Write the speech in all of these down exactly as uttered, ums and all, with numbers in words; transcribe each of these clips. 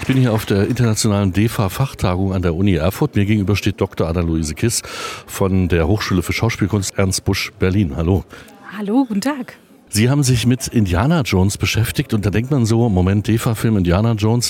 Ich bin hier auf der internationalen D E F A-Fachtagung an der Uni Erfurt. Mir gegenüber steht Doktor Anna-Luise Kiss von der Hochschule für Schauspielkunst Ernst Busch Berlin. Hallo. Hallo, guten Tag. Sie haben sich mit Indiana Jones beschäftigt und da denkt man so, Moment, D E F A-Film Indiana Jones,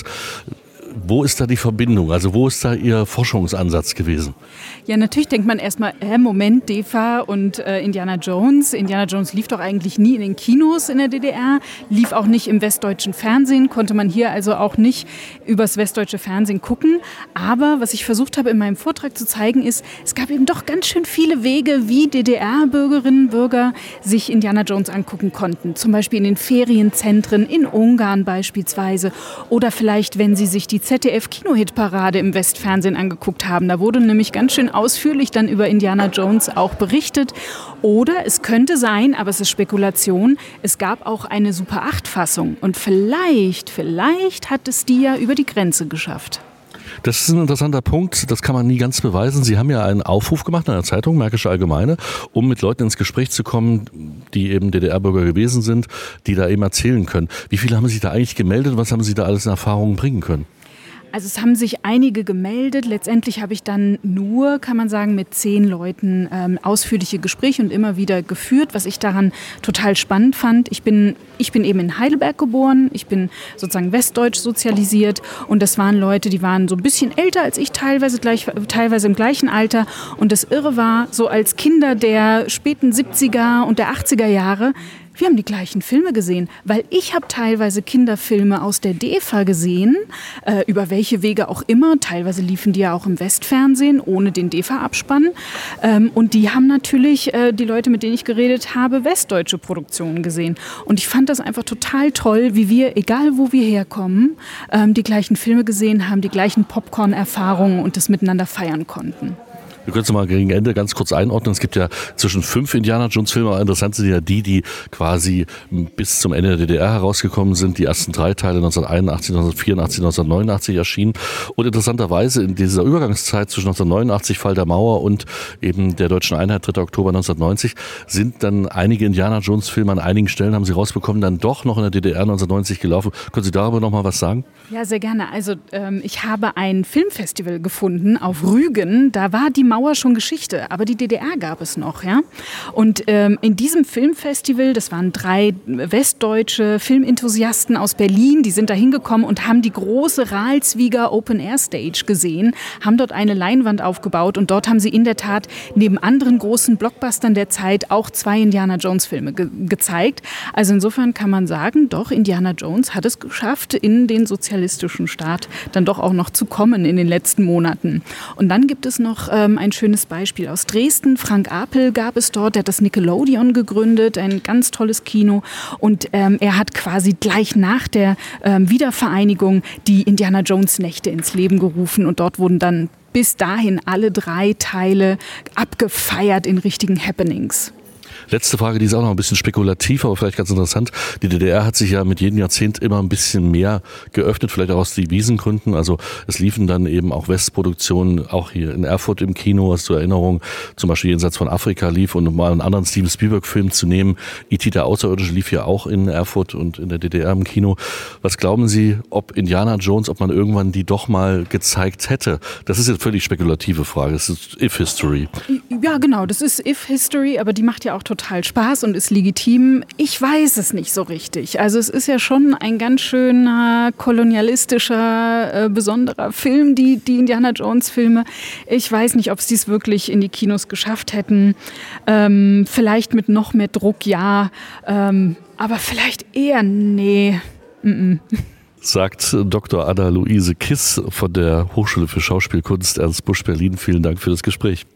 wo ist da die Verbindung? Also wo ist da Ihr Forschungsansatz gewesen? Ja, natürlich denkt man erstmal, äh, Moment, D E F A und äh, Indiana Jones. Indiana Jones lief doch eigentlich nie in den Kinos in der D D R, lief auch nicht im westdeutschen Fernsehen, konnte man hier also auch nicht übers westdeutsche Fernsehen gucken. Aber was ich versucht habe in meinem Vortrag zu zeigen ist, es gab eben doch ganz schön viele Wege, wie D D R-Bürgerinnen und Bürger sich Indiana Jones angucken konnten. Zum Beispiel in den Ferienzentren, in Ungarn beispielsweise. Oder vielleicht, wenn sie sich die Z D F-Kinohitparade im Westfernsehen angeguckt haben. Da wurde nämlich ganz schön ausführlich dann über Indiana Jones auch berichtet. Oder es könnte sein, aber es ist Spekulation, es gab auch eine Super acht Fassung. Und vielleicht, vielleicht hat es die ja über die Grenze geschafft. Das ist ein interessanter Punkt, das kann man nie ganz beweisen. Sie haben ja einen Aufruf gemacht in einer Zeitung, Märkische Allgemeine, um mit Leuten ins Gespräch zu kommen, die eben D D R-Bürger gewesen sind, die da eben erzählen können. Wie viele haben sich da eigentlich gemeldet und was haben Sie da alles in Erfahrungen bringen können? Also es haben sich einige gemeldet. Letztendlich habe ich dann nur, kann man sagen, mit zehn Leuten ähm, ausführliche Gespräche und immer wieder geführt, was ich daran total spannend fand. Ich bin, ich bin eben in Heidelberg geboren, ich bin sozusagen westdeutsch sozialisiert und das waren Leute, die waren so ein bisschen älter als ich, teilweise, gleich, teilweise im gleichen Alter. Und das Irre war, so als Kinder der späten siebziger und der achtziger Jahre, wir haben die gleichen Filme gesehen, weil ich habe teilweise Kinderfilme aus der D E F A gesehen, äh, über welche Wege auch immer. Teilweise liefen die ja auch im Westfernsehen, ohne den D E F A-Abspann. Ähm, und die haben natürlich, äh, die Leute, mit denen ich geredet habe, westdeutsche Produktionen gesehen. Und ich fand das einfach total toll, wie wir, egal wo wir herkommen, ähm, die gleichen Filme gesehen haben, die gleichen Popcorn-Erfahrungen und das miteinander feiern konnten. Wir können es mal gegen Ende ganz kurz einordnen. Es gibt ja zwischen fünf Indiana Jones Filme, aber interessant sind ja die, die quasi bis zum Ende der D D R herausgekommen sind. Die ersten drei Teile neunzehnhunderteinundachtzig, neunzehnhundertvierundachtzig, neunzehnhundertneunundachtzig erschienen. Und interessanterweise in dieser Übergangszeit zwischen neunzehnhundertneunundachtzig, Fall der Mauer und eben der deutschen Einheit, dritter Oktober neunzehnhundertneunzig, sind dann einige Indiana Jones Filme an einigen Stellen, haben Sie rausbekommen, dann doch noch in der D D R neunzehnhundertneunzig gelaufen. Können Sie darüber noch mal was sagen? Ja, sehr gerne. Also ähm, ich habe ein Filmfestival gefunden auf Rügen. Da war die Mauer schon Geschichte, aber die D D R gab es noch, ja. Und ähm, in diesem Filmfestival, das waren drei westdeutsche Filmenthusiasten aus Berlin, die sind da hingekommen und haben die große Ralswieger Open Air Stage gesehen, haben dort eine Leinwand aufgebaut und dort haben sie in der Tat neben anderen großen Blockbustern der Zeit auch zwei Indiana Jones Filme ge- gezeigt. Also insofern kann man sagen, doch, Indiana Jones hat es geschafft, in den sozialistischen Staat dann doch auch noch zu kommen in den letzten Monaten. Und dann gibt es noch ähm, ein schönes Beispiel aus Dresden. Frank Apel gab es dort, der hat das Nickelodeon gegründet, ein ganz tolles Kino. Und ähm, er hat quasi gleich nach der ähm, Wiedervereinigung die Indiana Jones Nächte ins Leben gerufen. Und dort wurden dann bis dahin alle drei Teile abgefeiert in richtigen Happenings. Letzte Frage, die ist auch noch ein bisschen spekulativ, aber vielleicht ganz interessant. Die D D R hat sich ja mit jedem Jahrzehnt immer ein bisschen mehr geöffnet, vielleicht auch aus Devisengründen. Also es liefen dann eben auch Westproduktionen, auch hier in Erfurt im Kino, was zur Erinnerung, zum Beispiel Jenseits von Afrika lief, und um mal einen anderen Steven Spielberg-Film zu nehmen, E T der Außerirdische lief ja auch in Erfurt und in der D D R im Kino. Was glauben Sie, ob Indiana Jones, ob man irgendwann die doch mal gezeigt hätte? Das ist jetzt völlig spekulative Frage, das ist If-History. Ja, genau, das ist If-History, aber die macht ja auch total Spaß und ist legitim. Ich weiß es nicht so richtig. Also es ist ja schon ein ganz schöner kolonialistischer, äh, besonderer Film, die, die Indiana Jones Filme. Ich weiß nicht, ob es dies wirklich in die Kinos geschafft hätten. Ähm, vielleicht mit noch mehr Druck, ja. Ähm, aber vielleicht eher, nee. Mm-mm. Sagt Doktor Anna-Luise Kiss von der Hochschule für Schauspielkunst Ernst Busch Berlin. Vielen Dank für das Gespräch.